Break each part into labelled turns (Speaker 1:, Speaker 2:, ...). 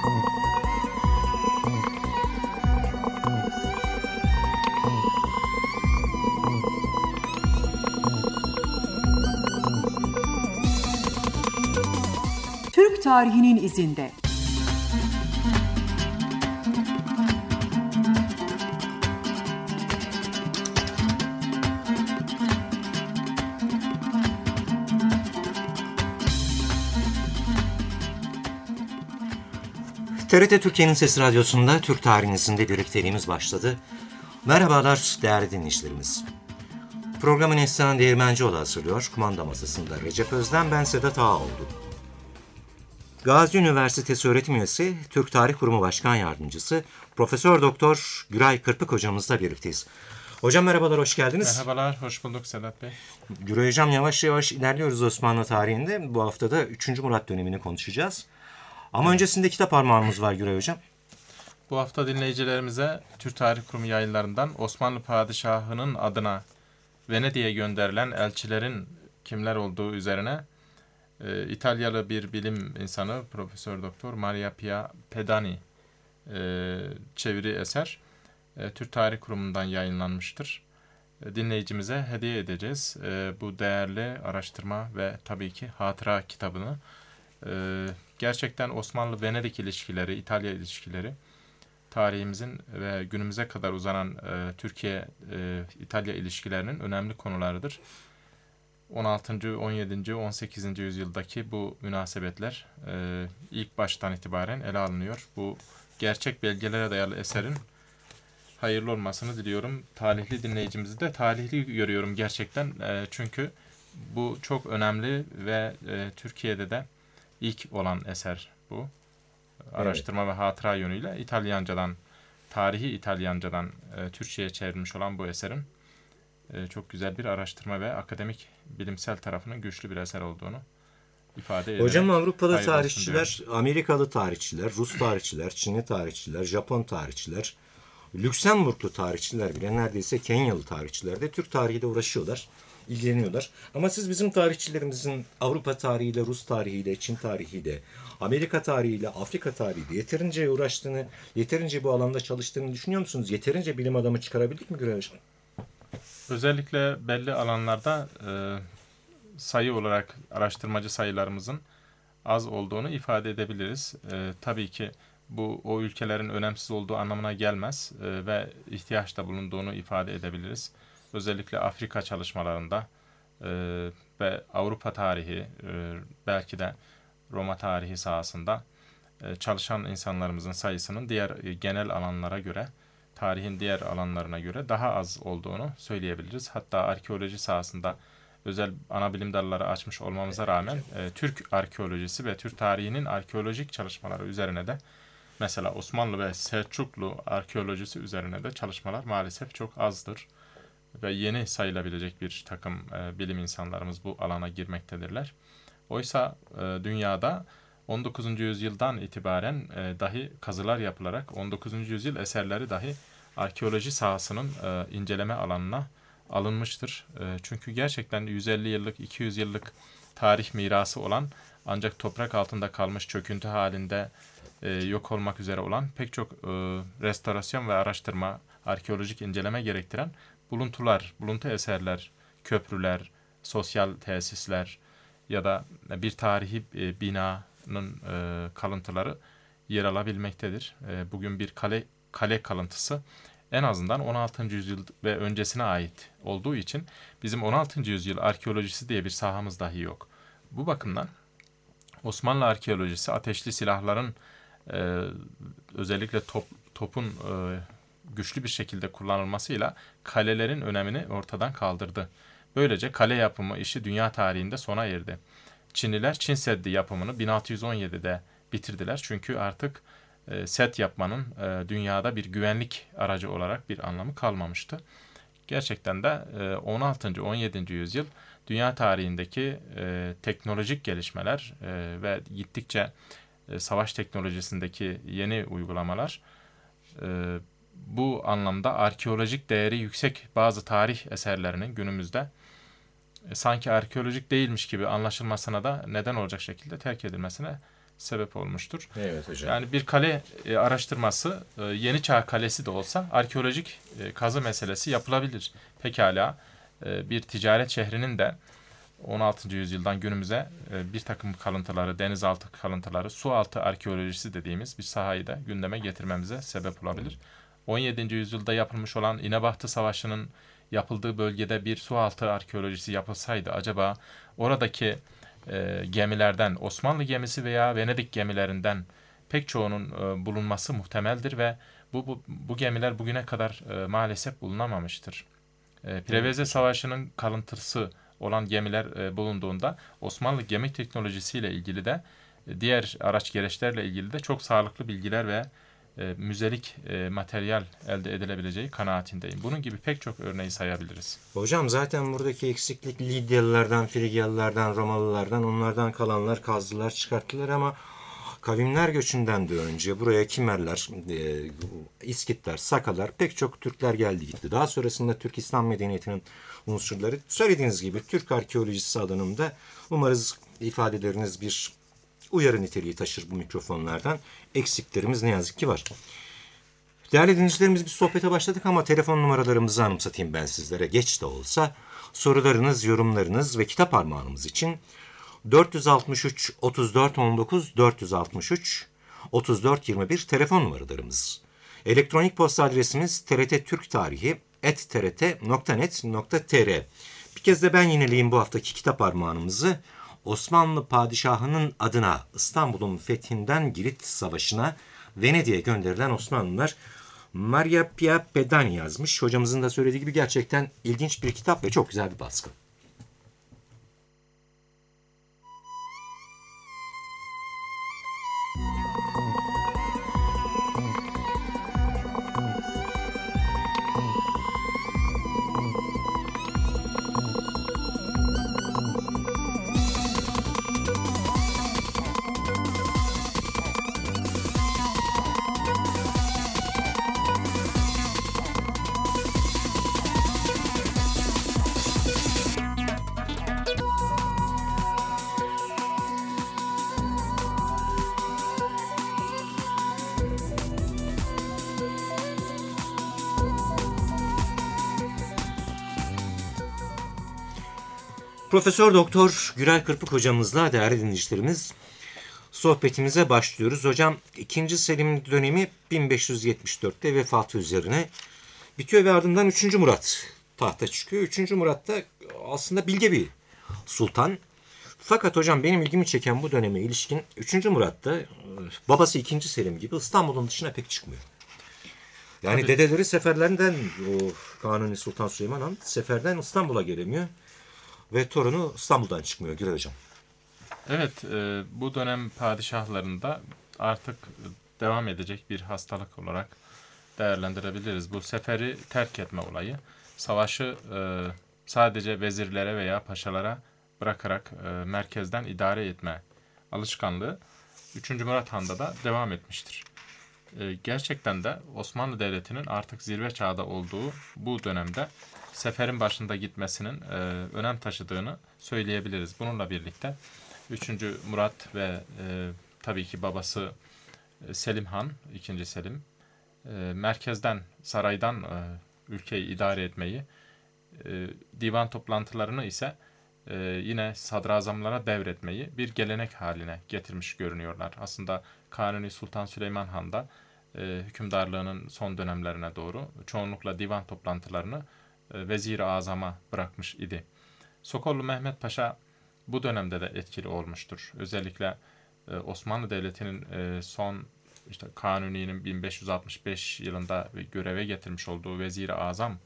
Speaker 1: Türk tarihinin izinde.
Speaker 2: TRT Türkiye'nin Sesi Radyosu'nda Türk tarihinin izinde birlikteliğimiz başladı. Merhabalar değerli dinleyicilerimiz. Programı Neslihan Değirmencioğlu hazırlıyor. Kumanda masasında Recep Özden, ben Sedat Ağaoğlu. Gazi Üniversitesi öğretim üyesi, Türk Tarih Kurumu Başkan Yardımcısı Profesör Doktor Güray Kırpık hocamızla birlikteyiz. Hocam merhabalar, hoş geldiniz.
Speaker 3: Merhabalar, hoş bulduk Sedat Bey.
Speaker 2: Güray hocam, yavaş yavaş ilerliyoruz Osmanlı tarihinde. Bu haftada 3. Murat dönemini konuşacağız. Ama öncesinde kitap armağanımız var Güray hocam.
Speaker 3: Bu hafta dinleyicilerimize Türk Tarih Kurumu yayınlarından Osmanlı Padişahı'nın adına Venedik'e gönderilen elçilerin kimler olduğu üzerine İtalyalı bir bilim insanı Profesör Doktor Maria Pia Pedani çeviri eser Türk Tarih Kurumu'ndan yayınlanmıştır. Dinleyicimize hediye edeceğiz bu değerli araştırma ve tabii ki hatıra kitabını. Gerçekten Osmanlı-Venedik ilişkileri, İtalya ilişkileri tarihimizin ve günümüze kadar uzanan Türkiye-İtalya ilişkilerinin önemli konularıdır. 16. 17. 18. yüzyıldaki bu münasebetler ilk baştan itibaren ele alınıyor. Bu gerçek belgelere dayalı eserin hayırlı olmasını diliyorum. Talihli dinleyicimizi de talihli görüyorum gerçekten. Çünkü bu çok önemli ve Türkiye'de de ilk olan eser bu. Araştırma evet. Ve hatıra yönüyle İtalyancadan, tarihi İtalyancadan Türkçe'ye çevrilmiş olan bu eserin çok güzel bir araştırma ve akademik bilimsel tarafının güçlü bir eser olduğunu ifade ederek.
Speaker 2: Hocam Avrupalı tarihçiler, Amerikalı tarihçiler, Rus tarihçiler, Çinli tarihçiler, Japon tarihçiler, Lüksemburglu tarihçiler bile, neredeyse Kenyalı tarihçiler de Türk tarihiyle uğraşıyorlar, ilgileniyorlar. Ama siz bizim tarihçilerimizin Avrupa tarihiyle, Rus tarihiyle, Çin tarihiyle, Amerika tarihiyle, Afrika tarihiyle yeterince uğraştığını, yeterince bu alanda çalıştığını düşünüyor musunuz? Yeterince bilim adamı çıkarabildik mi Güray Hocam?
Speaker 3: Özellikle belli alanlarda sayı olarak araştırmacı sayılarımızın az olduğunu ifade edebiliriz. Tabii ki bu o ülkelerin önemsiz olduğu anlamına gelmez ve ihtiyaçta bulunduğunu ifade edebiliriz. Özellikle Afrika çalışmalarında ve Avrupa tarihi, belki de Roma tarihi sahasında çalışan insanlarımızın sayısının diğer genel alanlara göre, tarihin diğer alanlarına göre daha az olduğunu söyleyebiliriz. Hatta arkeoloji sahasında özel ana bilim dalları açmış olmamıza rağmen Türk arkeolojisi ve Türk tarihinin arkeolojik çalışmaları üzerine de, mesela Osmanlı ve Selçuklu arkeolojisi üzerine de çalışmalar maalesef çok azdır. Ve yeni sayılabilecek bir takım bilim insanlarımız bu alana girmektedirler. Oysa dünyada 19. yüzyıldan itibaren dahi kazılar yapılarak 19. yüzyıl eserleri dahi arkeoloji sahasının inceleme alanına alınmıştır. Çünkü gerçekten 150 yıllık, 200 yıllık tarih mirası olan, ancak toprak altında kalmış, çöküntü halinde yok olmak üzere olan pek çok restorasyon ve araştırma, arkeolojik inceleme gerektiren buluntu eserler, köprüler, sosyal tesisler ya da bir tarihi binanın kalıntıları yer alabilmektedir. Bugün bir kale kalıntısı en azından 16. yüzyıl ve öncesine ait olduğu için bizim 16. yüzyıl arkeolojisi diye bir sahamız dahi yok. Bu bakımdan Osmanlı arkeolojisi ateşli silahların özellikle topun güçlü bir şekilde kullanılmasıyla kalelerin önemini ortadan kaldırdı. Böylece kale yapımı işi dünya tarihinde sona erdi. Çinliler Çin Seddi yapımını 1617'de bitirdiler. Çünkü artık set yapmanın dünyada bir güvenlik aracı olarak bir anlamı kalmamıştı. Gerçekten de 16. 17. yüzyıl dünya tarihindeki teknolojik gelişmeler ve gittikçe savaş teknolojisindeki yeni uygulamalar bu anlamda arkeolojik değeri yüksek bazı tarih eserlerinin günümüzde sanki arkeolojik değilmiş gibi anlaşılmasına da neden olacak şekilde terk edilmesine sebep olmuştur.
Speaker 2: Evet hocam.
Speaker 3: Yani bir kale araştırması Yeni Çağ Kalesi de olsa arkeolojik kazı meselesi yapılabilir. Pekala bir ticaret şehrinin de 16. yüzyıldan günümüze bir takım kalıntıları, denizaltı kalıntıları, sualtı arkeolojisi dediğimiz bir sahayı da gündeme getirmemize sebep olabilir. 17. yüzyılda yapılmış olan İnebahtı Savaşı'nın yapıldığı bölgede bir sualtı arkeolojisi yapılsaydı acaba oradaki gemilerden Osmanlı gemisi veya Venedik gemilerinden pek çoğunun bulunması muhtemeldir ve bu gemiler bugüne kadar maalesef bulunamamıştır. Preveze Savaşı'nın kalıntısı olan gemiler bulunduğunda Osmanlı gemi teknolojisiyle ilgili de diğer araç gereçlerle ilgili de çok sağlıklı bilgiler ve müzelik materyal elde edilebileceği kanaatindeyim. Bunun gibi pek çok örneği sayabiliriz.
Speaker 2: Hocam zaten buradaki eksiklik Lidyalılardan, Frigyalılardan, Romalılardan, onlardan kalanlar kazdılar, çıkarttılar ama kavimler göçünden de önce buraya Kimerler, İskitler, Sakalar, pek çok Türkler geldi gitti. Daha sonrasında Türk İslam medeniyetinin unsurları, söylediğiniz gibi Türk arkeolojisi alanında umarız ifadeleriniz bir uyarı niteliği taşır bu mikrofonlardan. Eksiklerimiz ne yazık ki var. Değerli dinleyicilerimiz bir sohbete başladık ama telefon numaralarımızı anımsatayım ben sizlere. Geç de olsa sorularınız, yorumlarınız ve kitap armağanımız için 463 34 19 463 34 21 telefon numaralarımız. Elektronik posta adresimiz trttürktarihi@trt.net.tr. Bir kez de ben yineleyeyim bu haftaki kitap armağanımızı. Osmanlı padişahının adına İstanbul'un fethinden Girit Savaşı'na Venedik'e gönderilen Osmanlılar, Maria Pia Pedani yazmış. Hocamızın da söylediği gibi gerçekten ilginç bir kitap ve çok güzel bir baskı. Profesör Doktor Gürel Kırpık hocamızla değerli dinleyicilerimiz sohbetimize başlıyoruz. Hocam 2. Selim dönemi 1574'te vefatı üzerine bitiyor ve ardından 3. Murat tahta çıkıyor. 3. Murat da aslında bilge bir sultan. Fakat hocam benim ilgimi çeken bu döneme ilişkin 3. Murat da babası 2. Selim gibi İstanbul'un dışına pek çıkmıyor. Yani tabii, dedeleri seferlerinden o Kanuni Sultan Süleyman Han seferden İstanbul'a gelemiyor. Ve torunu İstanbul'dan çıkmıyor Gürel Hocam.
Speaker 3: Evet, bu dönem padişahlarında artık devam edecek bir hastalık olarak değerlendirebiliriz. Bu seferi terk etme olayı, savaşı sadece vezirlere veya paşalara bırakarak merkezden idare etme alışkanlığı 3. Murat Han'da da devam etmiştir. Gerçekten de Osmanlı Devleti'nin artık zirve çağda olduğu bu dönemde seferin başında gitmesinin önem taşıdığını söyleyebiliriz. Bununla birlikte 3. Murat ve tabii ki babası Selim Han, 2. Selim, merkezden, saraydan ülkeyi idare etmeyi, divan toplantılarını ise yine sadrazamlara devretmeyi bir gelenek haline getirmiş görünüyorlar. Aslında Kanuni Sultan Süleyman Han da hükümdarlığının son dönemlerine doğru çoğunlukla divan toplantılarını Vezir-i Azam'a bırakmış idi. Sokollu Mehmet Paşa bu dönemde de etkili olmuştur. Özellikle Osmanlı Devleti'nin son Kanuni'nin 1565 yılında göreve getirmiş olduğu Vezir-i Azam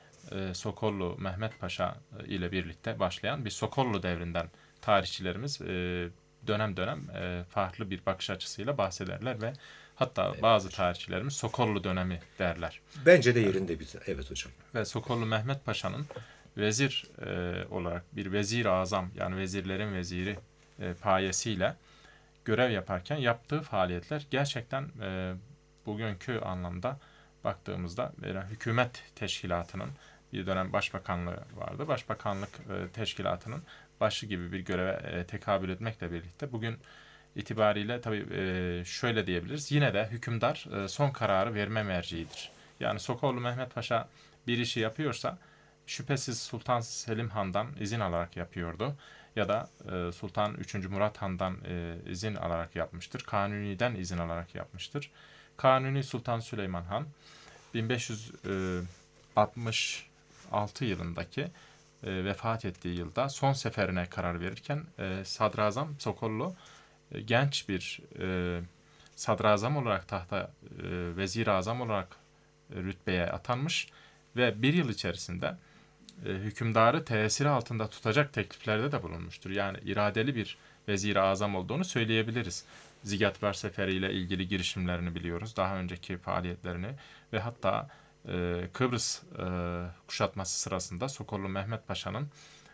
Speaker 3: Sokollu Mehmet Paşa ile birlikte başlayan bir Sokollu devrinden tarihçilerimiz dönem dönem farklı bir bakış açısıyla bahsederler ve hatta bazı tarihçilerimiz Sokollu dönemi derler.
Speaker 2: Bence de yerinde bir. Evet hocam.
Speaker 3: Ve Sokollu Mehmet Paşa'nın vezir olarak bir vezir-i azam, yani vezirlerin veziri payesiyle görev yaparken yaptığı faaliyetler gerçekten bugünkü anlamda baktığımızda hükümet teşkilatının, bir dönem başbakanlığı vardı. Başbakanlık teşkilatının başı gibi bir göreve tekabül etmekle birlikte bugün itibariyle tabii şöyle diyebiliriz. Yine de hükümdar son kararı verme merciidir. Yani Sokollu Mehmet Paşa bir işi yapıyorsa şüphesiz Sultan Selim Han'dan izin alarak yapıyordu. Ya da Sultan 3. Murat Han'dan izin alarak yapmıştır. Kanuni'den izin alarak yapmıştır. Kanuni Sultan Süleyman Han 1566 yılındaki vefat ettiği yılda son seferine karar verirken Sadrazam Sokollu genç bir sadrazam olarak tahta vezir-i azam olarak rütbeye atanmış ve bir yıl içerisinde hükümdarı tesiri altında tutacak tekliflerde de bulunmuştur. Yani iradeli bir vezir-i azam olduğunu söyleyebiliriz. Zigetvar Seferi ile ilgili girişimlerini biliyoruz. Daha önceki faaliyetlerini ve hatta Kıbrıs kuşatması sırasında Sokollu Mehmet Paşa'nın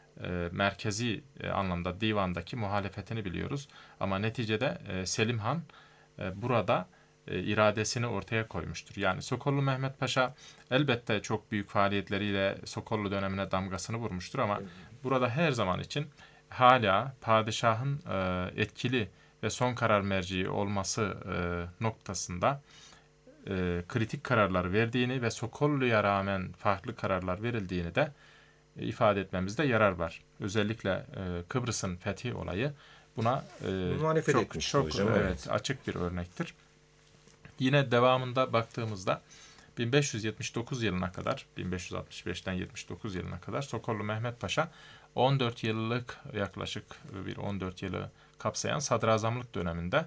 Speaker 3: merkezi anlamda divandaki muhalefetini biliyoruz. Ama neticede Selim Han burada iradesini ortaya koymuştur. Yani Sokollu Mehmet Paşa elbette çok büyük faaliyetleriyle Sokollu dönemine damgasını vurmuştur ama burada her zaman için hala padişahın etkili ve son karar merciği olması noktasında kritik kararlar verdiğini ve Sokollu'ya rağmen farklı kararlar verildiğini de ifade etmemizde yarar var. Özellikle Kıbrıs'ın fethi olayı buna çok
Speaker 2: hocam,
Speaker 3: evet, açık bir örnektir. Yine devamında baktığımızda 1579 yılına kadar, 1565'ten 79 yılına kadar Sokollu Mehmet Paşa 14 yıllık, yaklaşık bir 14 yılı kapsayan sadrazamlık döneminde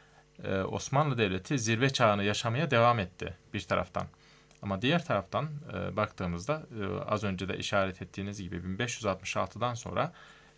Speaker 3: Osmanlı Devleti zirve çağını yaşamaya devam etti bir taraftan. Ama diğer taraftan baktığımızda az önce de işaret ettiğiniz gibi 1566'dan sonra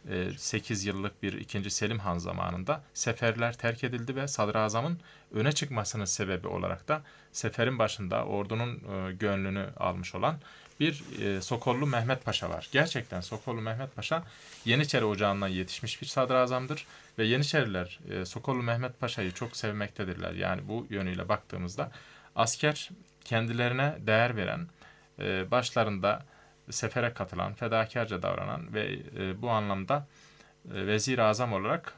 Speaker 3: 8 yıllık bir 2. Selim Han zamanında seferler terk edildi ve sadrazamın öne çıkmasının sebebi olarak da seferin başında ordunun gönlünü almış olan bir Sokollu Mehmet Paşa var. Gerçekten Sokollu Mehmet Paşa Yeniçeri Ocağı'ndan yetişmiş bir sadrazamdır ve Yeniçeriler Sokollu Mehmet Paşa'yı çok sevmektedirler. Yani bu yönüyle baktığımızda asker kendilerine değer veren, başlarında sefere katılan, fedakarca davranan ve bu anlamda vezir-i azam olarak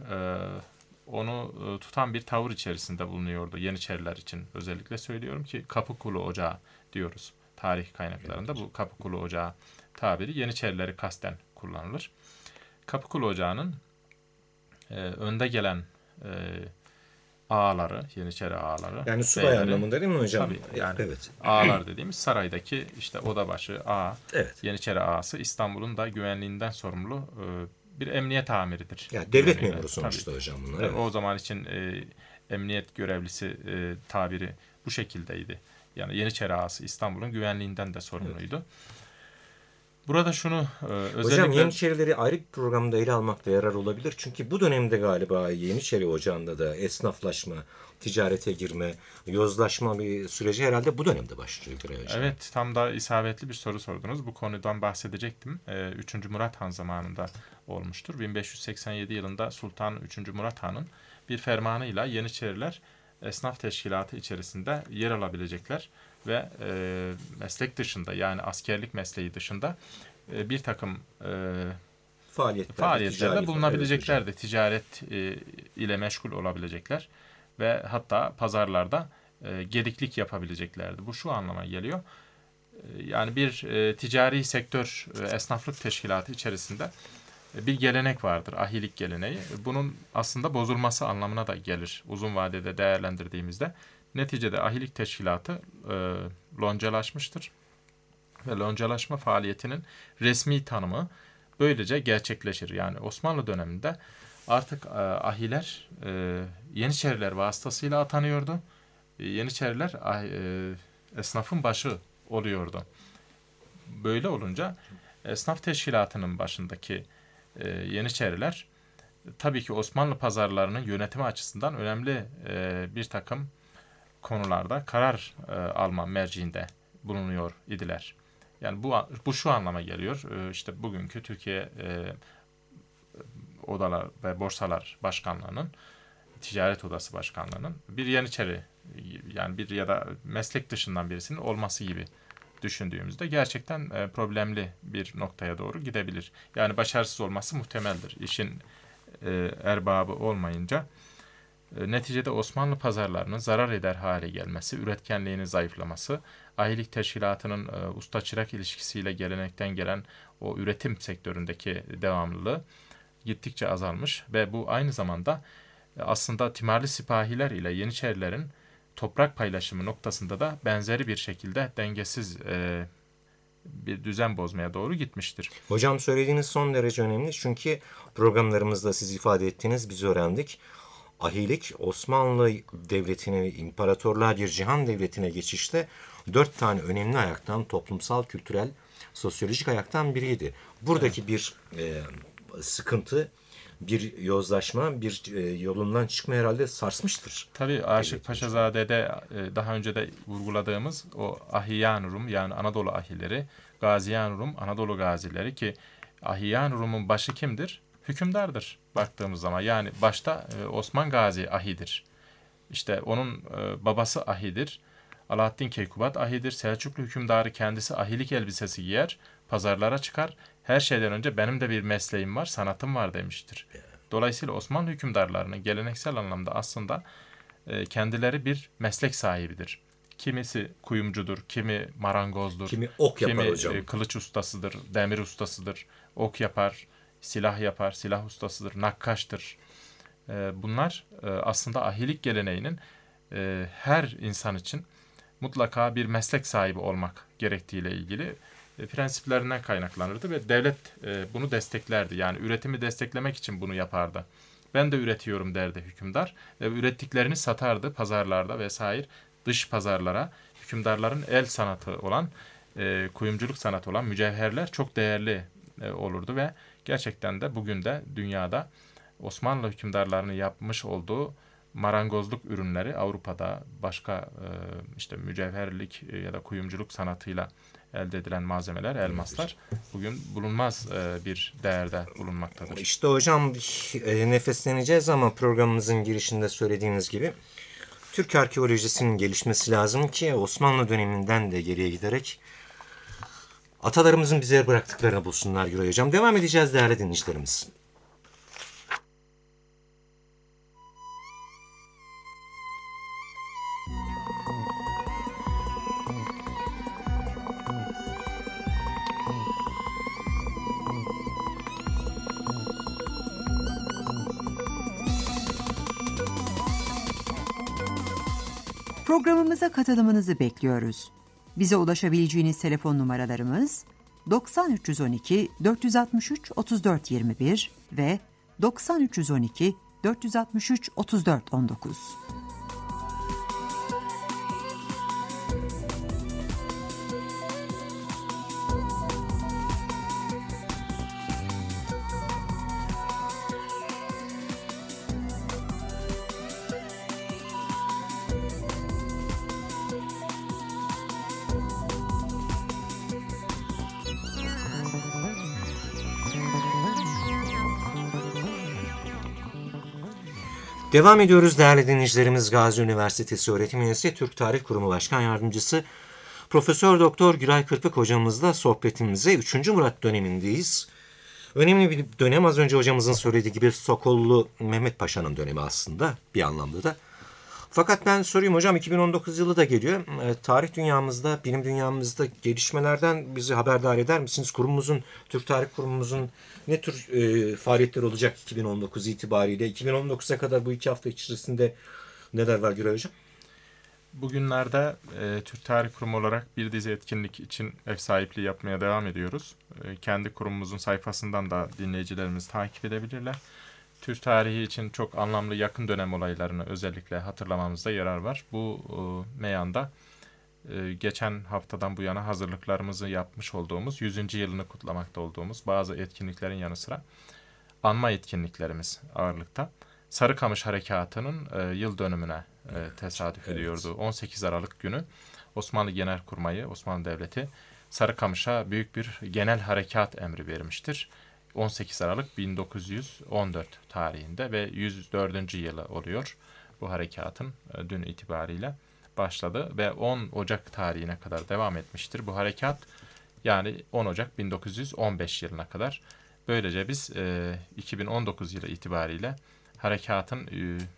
Speaker 3: onu tutan bir tavır içerisinde bulunuyordu Yeniçeriler için. Özellikle söylüyorum ki Kapıkulu Ocağı diyoruz tarih kaynaklarında. Bu Kapıkulu Ocağı tabiri Yeniçerileri kasten kullanılır. Kapıkulu Ocağı'nın önde gelen ağaları, Yeniçeri ağaları.
Speaker 2: Yani subay anlamında değil mi hocam?
Speaker 3: Tabii yani
Speaker 2: evet.
Speaker 3: ağalar dediğimiz saraydaki işte odabaşı ağa,
Speaker 2: Evet.
Speaker 3: Yeniçeri ağası İstanbul'un da güvenliğinden sorumlu bir emniyet amiridir.
Speaker 2: Yani devlet memuru sonuçta hocam bunlar. Evet.
Speaker 3: O zaman için emniyet görevlisi tabiri bu şekildeydi. Yani Yeniçeri ağası İstanbul'un güvenliğinden de sorumluydu. Evet. Burada şunu özellikle...
Speaker 2: Hocam Yeniçerileri ayrı bir programda ele almakta yarar olabilir. Çünkü bu dönemde galiba Yeniçeri Ocağı'nda da esnaflaşma, ticarete girme, yozlaşma bir süreci herhalde bu dönemde başlıyor.
Speaker 3: Evet, tam da isabetli bir soru sordunuz. Bu konudan bahsedecektim. 3. Murat Han zamanında olmuştur. 1587 yılında Sultan 3. Murat Han'ın bir fermanıyla Yeniçeriler esnaf teşkilatı içerisinde yer alabilecekler ve meslek dışında, yani askerlik mesleği dışında bir takım faaliyetlerde bulunabileceklerdi. Ticaret ile meşgul olabilecekler ve hatta pazarlarda gediklik yapabileceklerdi. Bu şu anlama geliyor. Yani bir ticari sektör, esnaflık teşkilatı içerisinde bir gelenek vardır, ahilik geleneği. Bunun aslında bozulması anlamına da gelir uzun vadede değerlendirdiğimizde. Neticede ahilik teşkilatı loncalaşmıştır ve loncalaşma faaliyetinin resmi tanımı böylece gerçekleşir. Yani Osmanlı döneminde artık ahiler Yeniçeriler vasıtasıyla atanıyordu. Yeniçeriler esnafın başı oluyordu. Böyle olunca esnaf teşkilatının başındaki Yeniçeriler tabii ki Osmanlı pazarlarının yönetimi açısından önemli bir takım konularda karar alma merciinde bulunuyor idiler. Yani bu şu anlama geliyor. İşte bugünkü Türkiye Odalar ve Borsalar Başkanlığı'nın, Ticaret Odası Başkanlığı'nın bir Yeniçeri, yani bir ya da meslek dışından birisinin olması gibi düşündüğümüzde gerçekten problemli bir noktaya doğru gidebilir. Yani başarısız olması muhtemeldir. İşin erbabı olmayınca Neticede Osmanlı pazarlarının zarar eder hale gelmesi, üretkenliğinin zayıflaması, ahilik teşkilatının usta-çırak ilişkisiyle gelenekten gelen o üretim sektöründeki devamlılığı gittikçe azalmış ve bu aynı zamanda aslında Timarlı sipahiler ile Yeniçerilerin toprak paylaşımı noktasında da benzeri bir şekilde dengesiz bir düzen bozmaya doğru gitmiştir.
Speaker 2: Hocam söylediğiniz son derece önemli çünkü programlarımızda siz ifade ettiğiniz biz öğrendik. Ahilik Osmanlı Devleti'ne, imparatorluğa bir cihan devletine geçişte 4 tane önemli ayaktan, toplumsal, kültürel, sosyolojik ayaktan biriydi. Buradaki bir sıkıntı, bir yozlaşma, bir yolundan çıkma herhalde sarsmıştır.
Speaker 3: Tabii Aşık Paşazade'de daha önce de vurguladığımız o Ahiyyan Rum yani Anadolu ahileri, Gaziyan Rum Anadolu gazileri ki Ahiyyan Rum'un başı kimdir? Hükümdardır baktığımız zaman. Yani başta Osman Gazi ahidir. İşte onun babası ahidir. Alaaddin Keykubat ahidir. Selçuklu hükümdarı kendisi ahilik elbisesi giyer, pazarlara çıkar. Her şeyden önce benim de bir mesleğim var, sanatım var demiştir. Dolayısıyla Osmanlı hükümdarlarının geleneksel anlamda aslında kendileri bir meslek sahibidir. Kimisi kuyumcudur, kimi marangozdur,
Speaker 2: kimi ok yapar hocam.
Speaker 3: Kimi kılıç ustasıdır, demir ustasıdır, ok yapar, silah yapar, silah ustasıdır, nakkaştır. Bunlar aslında ahilik geleneğinin her insan için mutlaka bir meslek sahibi olmak gerektiğiyle ilgili prensiplerinden kaynaklanırdı ve devlet bunu desteklerdi. Yani üretimi desteklemek için bunu yapardı. Ben de üretiyorum derdi hükümdar ve ürettiklerini satardı pazarlarda vesaire dış pazarlara. Hükümdarların el sanatı olan, kuyumculuk sanatı olan mücevherler çok değerli olurdu ve gerçekten de bugün de dünyada Osmanlı hükümdarlarının yapmış olduğu marangozluk ürünleri Avrupa'da başka işte mücevherlik ya da kuyumculuk sanatıyla elde edilen malzemeler, elmaslar bugün bulunmaz bir değerde bulunmaktadır.
Speaker 2: İşte hocam nefesleneceğiz ama programımızın girişinde söylediğiniz gibi Türk arkeolojisinin gelişmesi lazım ki Osmanlı döneminden de geriye giderek atalarımızın bize bıraktıklarını bulsunlar Güray Hocam. Devam edeceğiz değerli dinleyicilerimiz.
Speaker 1: Programımıza katılımınızı bekliyoruz. Bize ulaşabileceğiniz telefon numaralarımız 90 312 463 34 21 ve 90 312 463 34 19.
Speaker 2: Devam ediyoruz değerli dinleyicilerimiz. Gazi Üniversitesi Öğretim Üyesi Türk Tarih Kurumu Başkan Yardımcısı Profesör Doktor Güray Kırpık hocamızla sohbetimize 3. Murat dönemindeyiz. Önemli bir dönem, az önce hocamızın söylediği gibi Sokollu Mehmet Paşa'nın dönemi aslında bir anlamda da. Fakat ben sorayım hocam, 2019 yılı da geliyor. Tarih dünyamızda, bilim dünyamızda gelişmelerden bizi haberdar eder misiniz? Kurumumuzun, Türk Tarih Kurumumuzun ne tür faaliyetler olacak 2019 itibariyle? 2019'a kadar bu 2 hafta içerisinde neler var Güray Hocam?
Speaker 3: Bugünlerde Türk Tarih Kurumu olarak bir dizi etkinlik için ev sahipliği yapmaya devam ediyoruz. Kendi kurumumuzun sayfasından da dinleyicilerimiz takip edebilirler. Türk tarihi için çok anlamlı yakın dönem olaylarını özellikle hatırlamamızda yarar var. Bu meyanda geçen haftadan bu yana hazırlıklarımızı yapmış olduğumuz, 100. yılını kutlamakta olduğumuz bazı etkinliklerin yanı sıra anma etkinliklerimiz ağırlıkta. Sarıkamış Harekatı'nın yıl dönümüne tesadüf ediyordu. 18 Aralık günü Osmanlı Genelkurmayı, Osmanlı Devleti Sarıkamış'a büyük bir genel harekat emri vermiştir. 18 Aralık 1914 tarihinde ve 104. yılı oluyor bu harekatın dün itibariyle başladı ve 10 Ocak tarihine kadar devam etmiştir bu harekat. Yani 10 Ocak 1915 yılına kadar. Böylece biz 2019 yılı itibariyle harekatın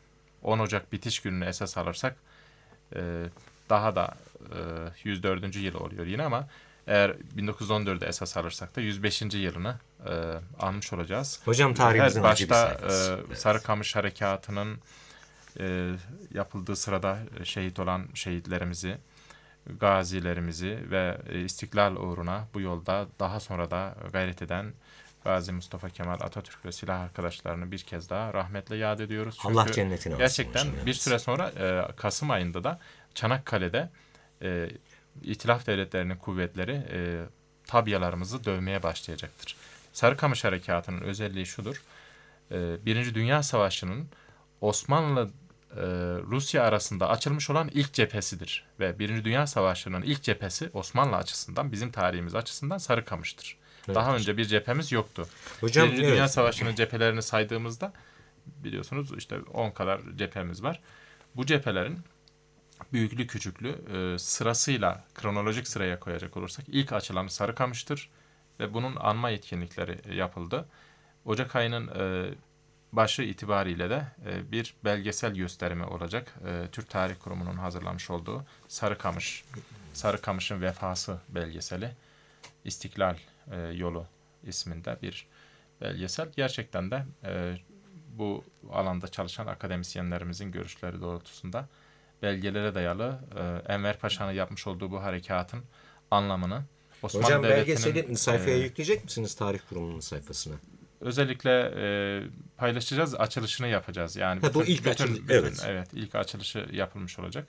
Speaker 3: 10 Ocak bitiş gününü esas alırsak daha da 104. yıl oluyor yine, ama eğer 1914'ü esas alırsak da 105. yılını almış olacağız.
Speaker 2: Hocam tarihimizin acı bir
Speaker 3: başta
Speaker 2: sayfası. Evet.
Speaker 3: Sarıkamış Harekatı'nın yapıldığı sırada şehit olan şehitlerimizi, gazilerimizi ve istiklal uğruna bu yolda daha sonra da gayret eden Gazi Mustafa Kemal Atatürk ve silah arkadaşlarını bir kez daha rahmetle yad ediyoruz. Çünkü
Speaker 2: Allah cennetini alsın
Speaker 3: gerçekten
Speaker 2: hocam,
Speaker 3: bir
Speaker 2: evet.
Speaker 3: süre sonra Kasım ayında da Çanakkale'de İtilaf Devletleri'nin kuvvetleri tabyalarımızı dövmeye başlayacaktır. Sarıkamış Harekatı'nın özelliği şudur. Birinci Dünya Savaşı'nın Osmanlı Rusya arasında açılmış olan ilk cephesidir. Ve Birinci Dünya Savaşı'nın ilk cephesi Osmanlı açısından, bizim tarihimiz açısından Sarıkamış'tır.
Speaker 2: Evet,
Speaker 3: Daha
Speaker 2: hocam.
Speaker 3: önce bir cephemiz yoktu.
Speaker 2: Hocam,
Speaker 3: Birinci
Speaker 2: evet.
Speaker 3: Dünya Savaşı'nın cephelerini saydığımızda biliyorsunuz işte 10 kadar cephemiz var. Bu cephelerin büyüklü küçüklü sırasıyla kronolojik sıraya koyacak olursak ilk açılan Sarıkamış'tır ve bunun anma etkinlikleri yapıldı. Ocak ayının başı itibariyle de bir belgesel gösterimi olacak. Türk Tarih Kurumu'nun hazırlamış olduğu Sarıkamış'ın Vefası belgeseli, İstiklal Yolu isminde bir belgesel. Gerçekten de bu alanda çalışan akademisyenlerimizin görüşleri doğrultusunda belgelere dayalı Enver Paşa'nın yapmış olduğu bu harekatın anlamını, Osmanlı
Speaker 2: Hocam
Speaker 3: Devleti'nin
Speaker 2: belgeseli sayfaya yükleyecek misiniz Tarih Kurumu'nun sayfasına?
Speaker 3: özellikle paylaşacağız, açılışını yapacağız. Yani
Speaker 2: bu ilk açılışı, evet.
Speaker 3: Evet, ilk açılışı yapılmış olacak.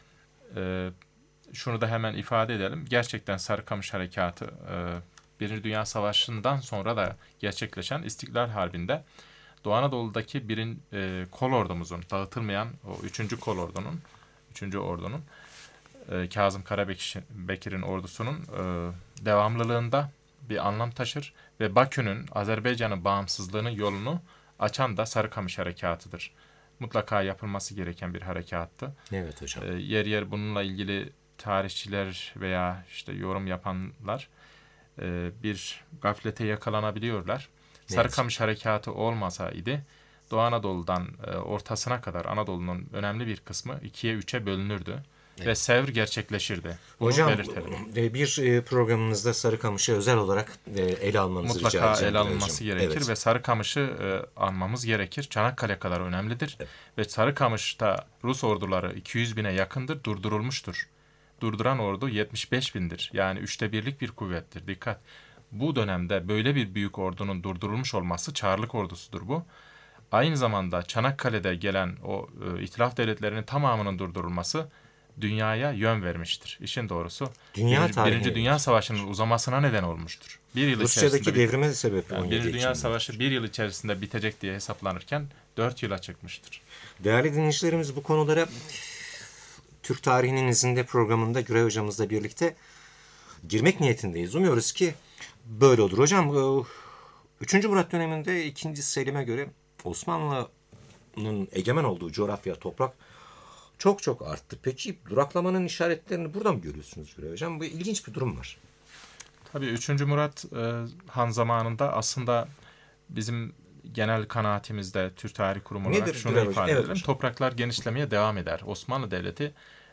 Speaker 3: Şunu da hemen ifade edelim. Gerçekten Sarıkamış Harekatı Birinci Dünya Savaşı'ndan sonra da gerçekleşen İstiklal Harbi'nde Doğu Anadolu'daki kol ordumuzun, dağıtılmayan o 3. kol ordunun, 3. ordunun Kazım Karabekir'in ordusunun devamlılığında bir anlam taşır ve Bakü'nün, Azerbaycan'ın bağımsızlığının yolunu açan da Sarıkamış Harekatı'dır. Mutlaka yapılması gereken bir harekattı.
Speaker 2: Evet hocam.
Speaker 3: Yer yer bununla ilgili tarihçiler veya işte yorum yapanlar bir gaflete yakalanabiliyorlar. Sarıkamış Harekatı olmasaydı Doğu Anadolu'dan ortasına kadar Anadolu'nun önemli bir kısmı 2'ye 3'e bölünürdü. Evet. Ve Sevr gerçekleşirdi. Bunu
Speaker 2: hocam
Speaker 3: belirtelim.
Speaker 2: Bir programımızda Sarıkamış'ı özel olarak ele almanızı rica edeceğim.
Speaker 3: Mutlaka ele alınması gerekir,
Speaker 2: evet.
Speaker 3: Ve Sarıkamış'ı anmamız gerekir. Çanakkale kadar önemlidir. Evet. Ve Sarıkamış'ta Rus orduları 200 bine yakındır, durdurulmuştur. Durduran ordu 75 bindir. Yani 1/3'lik bir kuvvettir. Dikkat! Bu dönemde böyle bir büyük ordunun durdurulmuş olması Çarlık ordusudur bu. Aynı zamanda Çanakkale'de gelen o İtilaf devletlerinin tamamının durdurulması dünyaya yön vermiştir. İşin doğrusu Birinci Dünya Savaşı'nın uzamasına neden olmuştur. Bir yıl
Speaker 2: Rusya'daki devrime de sebep oldu.
Speaker 3: Birinci Dünya Savaşı 1 yıl içerisinde bitecek diye hesaplanırken 4 yıla çıkmıştır.
Speaker 2: Değerli dinleyicilerimiz, bu konulara Türk Tarihinin İzinde programında Güray hocamızla birlikte girmek niyetindeyiz. Umuyoruz ki böyle olur. Hocam 3. Murat döneminde 2. Selim'e göre Osmanlı'nın egemen olduğu coğrafya, toprak çok arttı. Peki duraklamanın işaretlerini burada mı görüyorsunuz Güray hocam? Bu ilginç bir durum var.
Speaker 3: Tabii 3. Murat Han zamanında aslında bizim genel kanaatimizde Türk Tarih Kurumu olarak şunu ifade edelim. Evet, topraklar genişlemeye devam eder. Osmanlı Devleti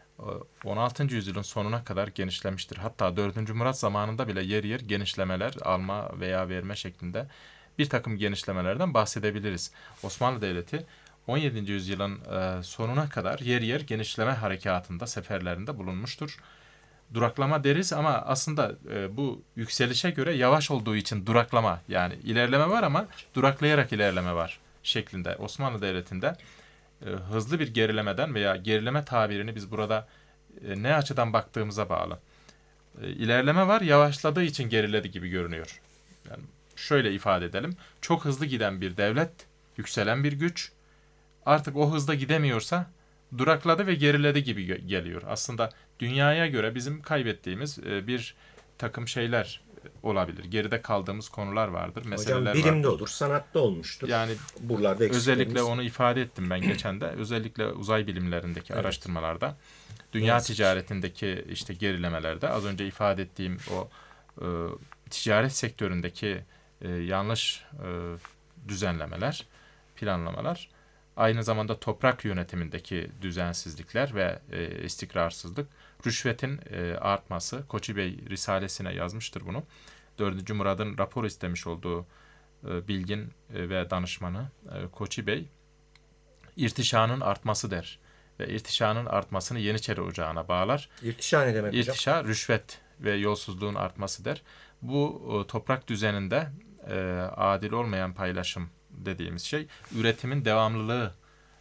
Speaker 3: 16. yüzyılın sonuna kadar genişlemiştir. Hatta 4. Murat zamanında bile yer yer genişlemeler, alma veya verme şeklinde bir takım genişlemelerden bahsedebiliriz. Osmanlı Devleti 17. yüzyılın sonuna kadar yer yer genişleme harekatında, seferlerinde bulunmuştur. Duraklama deriz ama aslında bu yükselişe göre yavaş olduğu için duraklama, yani ilerleme var ama duraklayarak ilerleme var şeklinde. Osmanlı Devleti'nde hızlı bir gerilemeden veya gerileme tabirini biz burada ne açıdan baktığımıza bağlı. İlerleme var, yavaşladığı için geriledi gibi görünüyor. Yani şöyle ifade edelim. Çok hızlı giden bir devlet, yükselen bir güç artık o hızda gidemiyorsa durakladı ve geriledi gibi geliyor. Aslında dünyaya göre bizim kaybettiğimiz bir takım şeyler olabilir. Geride kaldığımız konular vardır, meseleler vardır.
Speaker 2: Hocam bilimde olur, sanatta olmuştur.
Speaker 3: Yani
Speaker 2: buralarda
Speaker 3: özellikle onu ifade ettim ben geçen de. Özellikle uzay bilimlerindeki araştırmalarda, dünya ticaretindeki işte gerilemelerde, az önce ifade ettiğim o ticaret sektöründeki yanlış düzenlemeler, planlamalar aynı zamanda toprak yönetimindeki düzensizlikler ve istikrarsızlık, rüşvetin artması. Koçi Bey Risalesine yazmıştır bunu. 4. Murad'ın rapor istemiş olduğu bilgin ve danışmanı Koçi Bey, irtişanın artması der. Ve irtişanın artmasını Yeniçeri Ocağı'na bağlar.
Speaker 2: İrtişa ne demek hocam?
Speaker 3: İrtişa, rüşvet ve yolsuzluğun artması der. Bu toprak düzeninde adil olmayan paylaşım dediğimiz şey, üretimin devamlılığı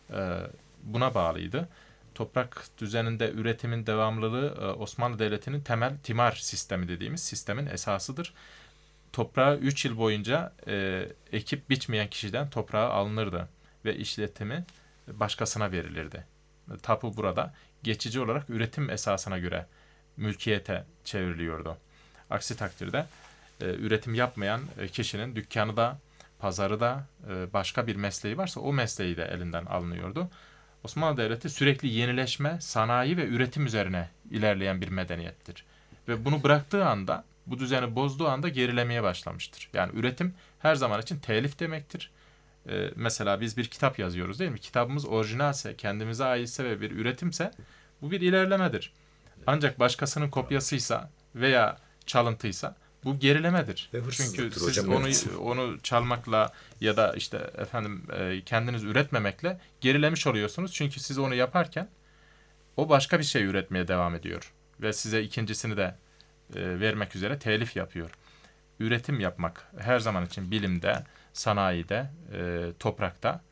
Speaker 3: buna bağlıydı. Toprak düzeninde üretimin devamlılığı Osmanlı Devleti'nin temel timar sistemi dediğimiz sistemin esasıdır. Toprağı 3 yıl boyunca ekip biçmeyen kişiden toprağı alınırdı ve işletimi başkasına verilirdi. Tapu burada geçici olarak üretim esasına göre mülkiyete çevriliyordu. Aksi takdirde üretim yapmayan kişinin dükkanı da, pazarı da, başka bir mesleği varsa o mesleği de elinden alınıyordu. Osmanlı Devleti sürekli yenileşme, sanayi ve üretim üzerine ilerleyen bir medeniyettir. Ve bunu bıraktığı anda, bu düzeni bozduğu anda gerilemeye başlamıştır. Yani üretim her zaman için telif demektir. Mesela biz bir kitap yazıyoruz değil mi? Kitabımız orijinalse, kendimize aitse ve bir üretimse bu bir ilerlemedir. Ancak başkasının kopyasıysa veya çalıntıysa bu gerilemedir. Çünkü siz
Speaker 2: hocam,
Speaker 3: onu çalmakla ya da kendiniz üretmemekle gerilemiş oluyorsunuz. Çünkü siz onu yaparken o başka bir şey üretmeye devam ediyor ve size ikincisini de vermek üzere telif yapıyor. Üretim yapmak her zaman için bilimde, sanayide, toprakta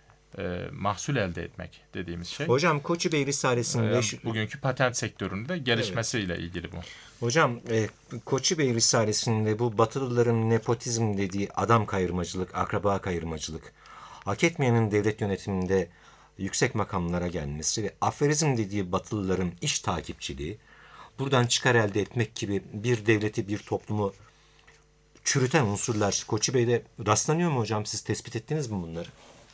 Speaker 3: mahsul elde etmek dediğimiz şey.
Speaker 2: Hocam Koçi Bey Risalesi'nde
Speaker 3: bugünkü patent sektöründe gelişmesiyle ilgili bu.
Speaker 2: Hocam Koçi Bey Risalesi'nde bu Batılıların nepotizm dediği adam kayırmacılık, akraba kayırmacılık, hak etmeyenin devlet yönetiminde yüksek makamlara gelmesi ve aferizm dediği Batılıların iş takipçiliği, buradan çıkar elde etmek gibi bir devleti, bir toplumu çürüten unsurlar Koçi Bey'de rastlanıyor mu hocam? Siz tespit ettiniz mi bunları?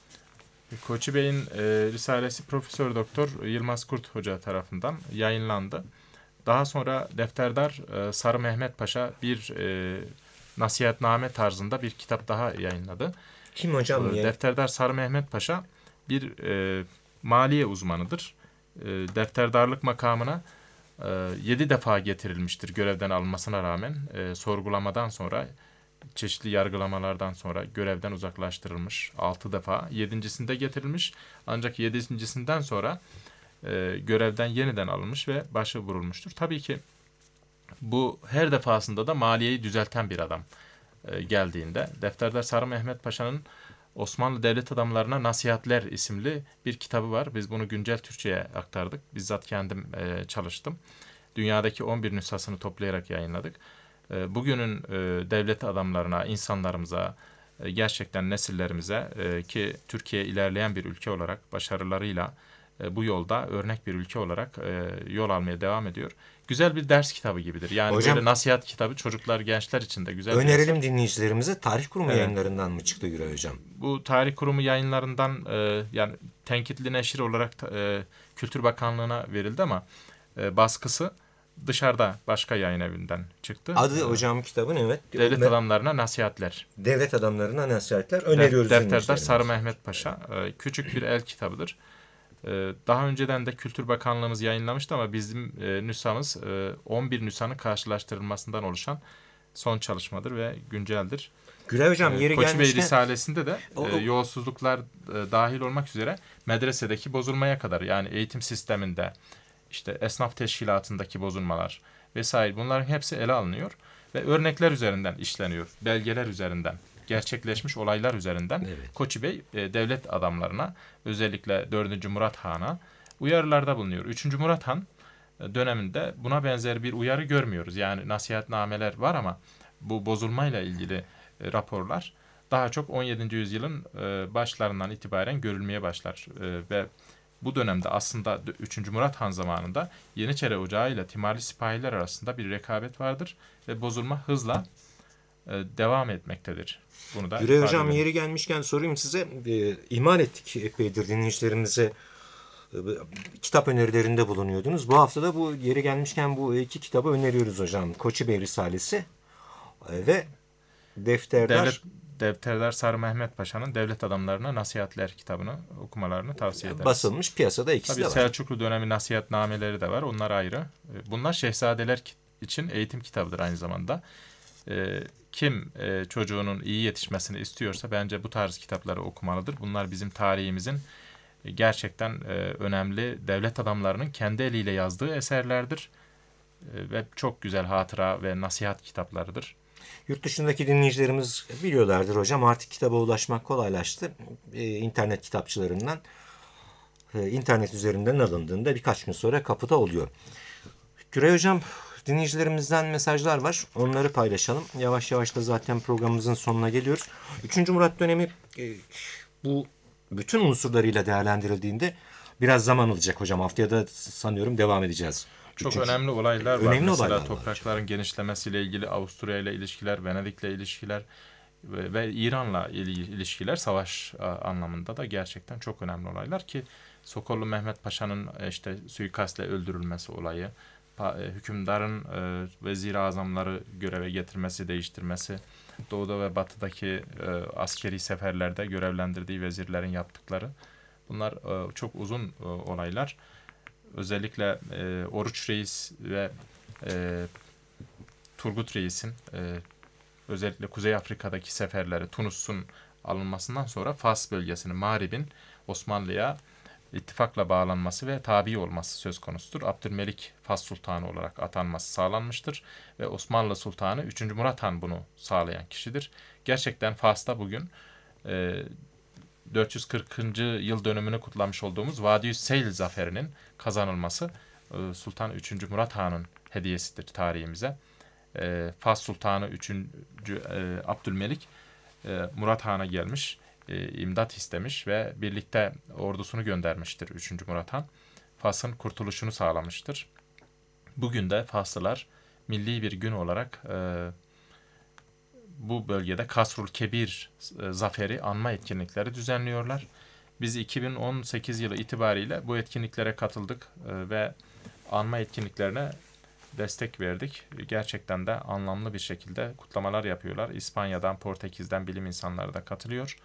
Speaker 3: Koçi Bey'in Risalesi Profesör Doktor Yılmaz Kurt Hoca tarafından yayınlandı. Daha sonra Defterdar Sarı Mehmet Paşa bir nasihatname tarzında bir kitap daha yayınladı.
Speaker 2: Kim hocam?
Speaker 3: Defterdar Sarı Mehmet Paşa bir maliye uzmanıdır. Defterdarlık makamına 7 defa getirilmiştir görevden alınmasına rağmen. Sorgulamadan sonra, çeşitli yargılamalardan sonra görevden uzaklaştırılmış 6 defa. 7.sinde getirilmiş, ancak 7.sinden sonra görevden yeniden alınmış ve başı vurulmuştur. Tabii ki bu her defasında da maliyeyi düzelten bir adam geldiğinde. Defterdar Sarı Mehmet Paşa'nın Osmanlı Devlet Adamlarına Nasihatler isimli bir kitabı var. Biz bunu güncel Türkçe'ye aktardık. Bizzat kendim çalıştım. Dünyadaki 11 nüshasını toplayarak yayınladık. Bugünün devlet adamlarına, insanlarımıza, gerçekten nesillerimize ki Türkiye ilerleyen bir ülke olarak başarılarıyla bu yolda örnek bir ülke olarak yol almaya devam ediyor. Güzel bir ders kitabı gibidir. Yani hocam, böyle nasihat kitabı çocuklar, gençler için de güzel.
Speaker 2: Önerelim dinleyicilerimize. Tarih Kurumu yayınlarından mı çıktı Güray hocam?
Speaker 3: Bu Tarih Kurumu yayınlarından yani tenkitli neşir olarak Kültür Bakanlığı'na verildi ama baskısı dışarıda başka yayın evinden çıktı.
Speaker 2: Adı hocam kitabın evet.
Speaker 3: Devlet Adamlarına Nasihatler.
Speaker 2: Devlet Adamlarına Nasihatler öneriyoruz.
Speaker 3: Defterdar Sarı Mehmet Paşa. Küçük bir el kitabıdır. Daha önceden de Kültür Bakanlığımız yayınlamıştı ama bizim nüshamız 11 nüshanın karşılaştırılmasından oluşan son çalışmadır ve günceldir.
Speaker 2: Güray hocam yeri
Speaker 3: Koçi
Speaker 2: gelmişken...
Speaker 3: Bey Risalesi'nde de yolsuzluklar dahil olmak üzere medresedeki bozulmaya kadar, yani eğitim sisteminde, işte esnaf teşkilatındaki bozulmalar vesaire, bunların hepsi ele alınıyor ve örnekler üzerinden işleniyor. Belgeler üzerinden, gerçekleşmiş olaylar üzerinden Koçi Bey devlet adamlarına, özellikle 4. Murat Han'a uyarılarda bulunuyor. 3. Murat Han döneminde buna benzer bir uyarı görmüyoruz. Yani nasihatnameler var ama bu bozulmayla ilgili raporlar daha çok 17. yüzyılın başlarından itibaren görülmeye başlar ve bu dönemde aslında 3. Murat Han zamanında Yeniçeri Ocağı ile Timarlı sipahiler arasında bir rekabet vardır ve bozulma hızla devam etmektedir. Bunu da
Speaker 2: Güray hocam yeri gelmişken sorayım size. İhmal ettik epeydir dinleyicilerimize. Kitap önerilerinde bulunuyordunuz. Bu hafta da bu yeri gelmişken bu iki kitabı öneriyoruz hocam. Koçi Bey Risalesi ve Defterdar
Speaker 3: Devterler Sarı Mehmet Paşa'nın Devlet Adamlarına Nasihatler kitabını okumalarını tavsiye ederiz.
Speaker 2: Basılmış, piyasada ikisi
Speaker 3: Tabii
Speaker 2: de var.
Speaker 3: Selçuklu dönemi nasihatnameleri de var. Onlar ayrı. Bunlar şehzadeler için eğitim kitabıdır aynı zamanda. Kim çocuğunun iyi yetişmesini istiyorsa bence bu tarz kitapları okumalıdır. Bunlar bizim tarihimizin gerçekten önemli devlet adamlarının kendi eliyle yazdığı eserlerdir. Ve çok güzel hatıra ve nasihat kitaplarıdır.
Speaker 2: Yurt dışındaki dinleyicilerimiz biliyorlardır hocam, artık kitaba ulaşmak kolaylaştı. İnternet kitapçılarından internet üzerinden alındığında birkaç gün sonra kapıda oluyor. Güray hocam, dinleyicilerimizden mesajlar var. Onları paylaşalım. Yavaş yavaş da zaten programımızın sonuna geliyoruz. 3. Murat dönemi bu bütün unsurlarıyla değerlendirildiğinde biraz zaman alacak hocam. Haftaya da sanıyorum devam edeceğiz.
Speaker 3: Çok önemli olaylar var.
Speaker 2: Önemli
Speaker 3: Mesela
Speaker 2: olaylar
Speaker 3: toprakların
Speaker 2: var.
Speaker 3: genişlemesiyle ilgili, Avusturya ile ilişkiler, Venedik'le ilişkiler ve İran'la ilişkiler savaş anlamında da gerçekten çok önemli olaylar ki Sokollu Mehmet Paşa'nın işte suikastle öldürülmesi olayı, hükümdarın vezir-i azamları göreve getirmesi, değiştirmesi, doğuda ve batıdaki askeri seferlerde görevlendirdiği vezirlerin yaptıkları, bunlar çok uzun olaylar. Özellikle Oruç Reis ve Turgut Reis'in özellikle Kuzey Afrika'daki seferleri, Tunus'un alınmasından sonra Fas bölgesini, Mağrib'in Osmanlı'ya ittifakla bağlanması ve tabi olması söz konusudur. Abdülmelik Fas Sultanı olarak atanması sağlanmıştır ve Osmanlı Sultanı 3. Murat Han bunu sağlayan kişidir. Gerçekten Fas'ta bugün 440. yıl dönümünü kutlamış olduğumuz Vadi-i Seyl zaferinin kazanılması Sultan 3. Murat Han'ın hediyesidir tarihimize. Fas Sultanı 3. Abdülmelik Murat Han'a gelmiş, imdat istemiş ve birlikte ordusunu göndermiştir 3. Murat Han. Fas'ın kurtuluşunu sağlamıştır. Bugün de Faslılar milli bir gün olarak bu bölgede Kasrul Kebir zaferi anma etkinlikleri düzenliyorlar. Biz 2018 yılı itibariyle bu etkinliklere katıldık ve anma etkinliklerine destek verdik. Gerçekten de anlamlı bir şekilde kutlamalar yapıyorlar. İspanya'dan, Portekiz'den bilim insanları da katılıyor.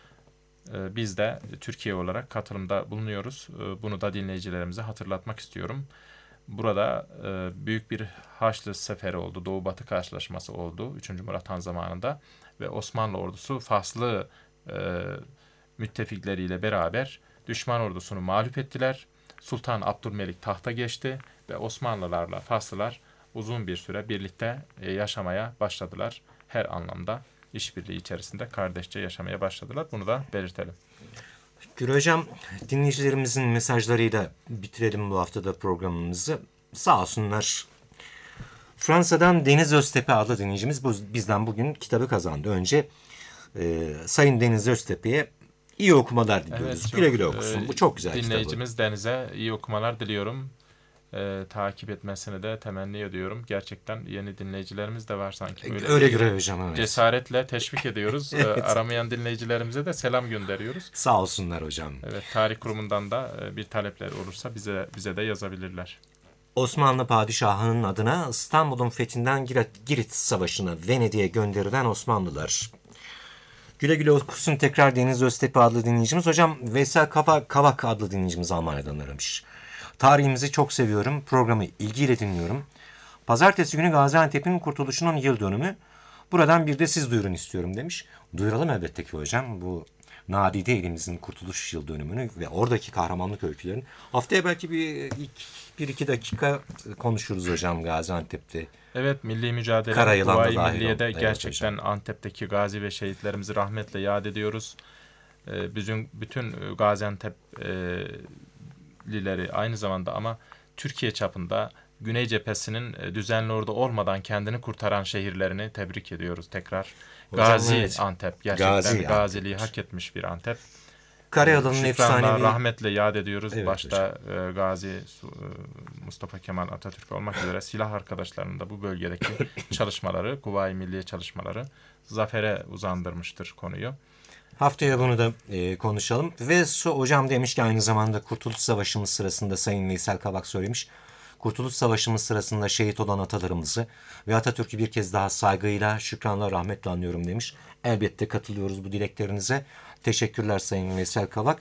Speaker 3: Biz de Türkiye olarak katılımda bulunuyoruz. Bunu da dinleyicilerimize hatırlatmak istiyorum. Burada büyük bir Haçlı seferi oldu. Doğu-Batı karşılaşması oldu 3. Murat Han zamanında. Ve Osmanlı ordusu Faslı müttefikleriyle beraber düşman ordusunu mağlup ettiler. Sultan Abdülmelik tahta geçti ve Osmanlılarla Faslılar uzun bir süre birlikte yaşamaya başladılar. Her anlamda işbirliği içerisinde kardeşçe yaşamaya başladılar. Bunu da belirtelim.
Speaker 2: Güray hocam, dinleyicilerimizin mesajlarıyla bitirelim bu haftada programımızı. Sağ olsunlar. Fransa'dan Deniz Öztepe adlı dinleyicimiz bizden bugün kitabı kazandı. Önce Sayın Deniz Öztepe'ye iyi okumalar diliyoruz.
Speaker 3: Evet,
Speaker 2: güle güle okusun. Bu çok güzel kitabı.
Speaker 3: Dinleyicimiz Deniz'e iyi okumalar diliyorum. Takip etmesini de temenni ediyorum. Gerçekten yeni dinleyicilerimiz de var sanki.
Speaker 2: Öyle Güray hocam. Evet.
Speaker 3: Cesaretle teşvik ediyoruz. Evet. Aramayan dinleyicilerimize de selam gönderiyoruz.
Speaker 2: Sağ olsunlar hocam.
Speaker 3: Evet, tarih kurumundan da bir talepler olursa bize de yazabilirler.
Speaker 2: Osmanlı padişahının adına İstanbul'un fethinden Girit Savaşı'na Venedik'e gönderilen Osmanlılar. Güle güle okusun tekrar Deniz Öztepe adlı dinleyicimiz. Hocam Veysel Kavak adlı dinleyicimiz Almanya'dan aramış. Tarihimizi çok seviyorum. Programı ilgiyle dinliyorum. Pazartesi günü Gaziantep'in kurtuluşunun yıl dönümü. Buradan bir de siz duyurun istiyorum demiş. Duyuralım elbette ki hocam. Bu nadide elimizin kurtuluş yıl dönümünü ve oradaki kahramanlık öykülerini. Haftaya belki bir iki dakika konuşuruz hocam Gaziantep'te.
Speaker 3: Evet, milli mücadele, Kuvayi Milliye'de gerçekten evet, Antep'teki gazi ve şehitlerimizi rahmetle yad ediyoruz. Bütün Gaziantep'lileri aynı zamanda ama Türkiye çapında Güney cephesinin düzenli ordu olmadan kendini kurtaran şehirlerini tebrik ediyoruz tekrar. Hocam, Gazi evet. Antep gerçekten gaziliği hak etmiş bir Antep.
Speaker 2: Karayolu'nun efsanevi
Speaker 3: rahmetle yad ediyoruz.
Speaker 2: Evet,
Speaker 3: başta Gazi Mustafa Kemal Atatürk olmak üzere silah arkadaşlarının da bu bölgedeki çalışmaları, Kuvayi Milliye çalışmaları zafere uzandırmıştır konuyu.
Speaker 2: Haftaya bunu da konuşalım. Ve hocam demiş ki aynı zamanda Kurtuluş Savaşı'mız sırasında Sayın Veysel Kavak söylemiş. Kurtuluş Savaşı'mız sırasında şehit olan atalarımızı ve Atatürk'ü bir kez daha saygıyla, şükranla, rahmetle anıyorum demiş. Elbette katılıyoruz bu dileklerinize. Teşekkürler Sayın Veysel Kavak.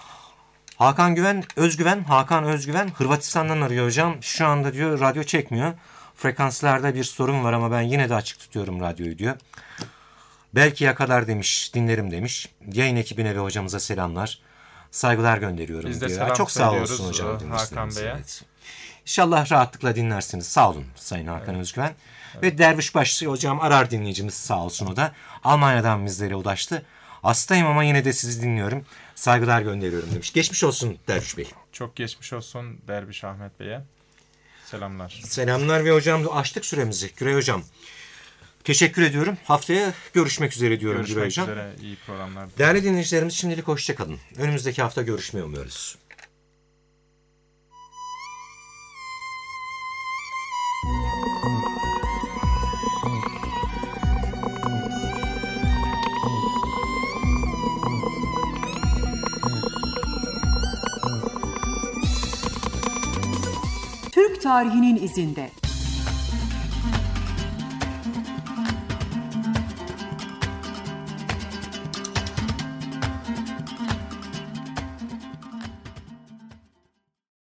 Speaker 2: Hakan Özgüven Hırvatistan'dan arıyor hocam. Şu anda diyor radyo çekmiyor. Frekanslarda bir sorun var ama ben yine de açık tutuyorum radyoyu diyor. Belki yakalar demiş, dinlerim demiş. Yayın ekibine ve hocamıza selamlar. Saygılar gönderiyorum
Speaker 3: Biz de
Speaker 2: diyor.
Speaker 3: selam
Speaker 2: Çok sağ olsun
Speaker 3: söylüyoruz
Speaker 2: hocam.
Speaker 3: Hakan
Speaker 2: dinleyicilerimize.
Speaker 3: Bey'e.
Speaker 2: Evet. İnşallah rahatlıkla dinlersiniz. Sağ olun Sayın Hakan Özgüven. Ve Dervişbaşı hocam arar dinleyicimiz sağ olsun o da. Almanya'dan bizlere ulaştı. Hastayım ama yine de sizi dinliyorum. Saygılar gönderiyorum demiş. Geçmiş olsun Derviş Bey.
Speaker 3: Çok geçmiş olsun Derviş Ahmet Bey'e. Selamlar.
Speaker 2: Selamlar ve hocam açtık süremizi. Güray hocam. Teşekkür ediyorum. Haftaya görüşmek üzere diyorum Güray
Speaker 3: Görüşmek
Speaker 2: hocam.
Speaker 3: üzere. İyi programlar.
Speaker 2: Değerli dinleyicilerimiz şimdilik hoşça kalın. Önümüzdeki hafta görüşmeyi umuyoruz.
Speaker 1: Türk tarihinin izinde.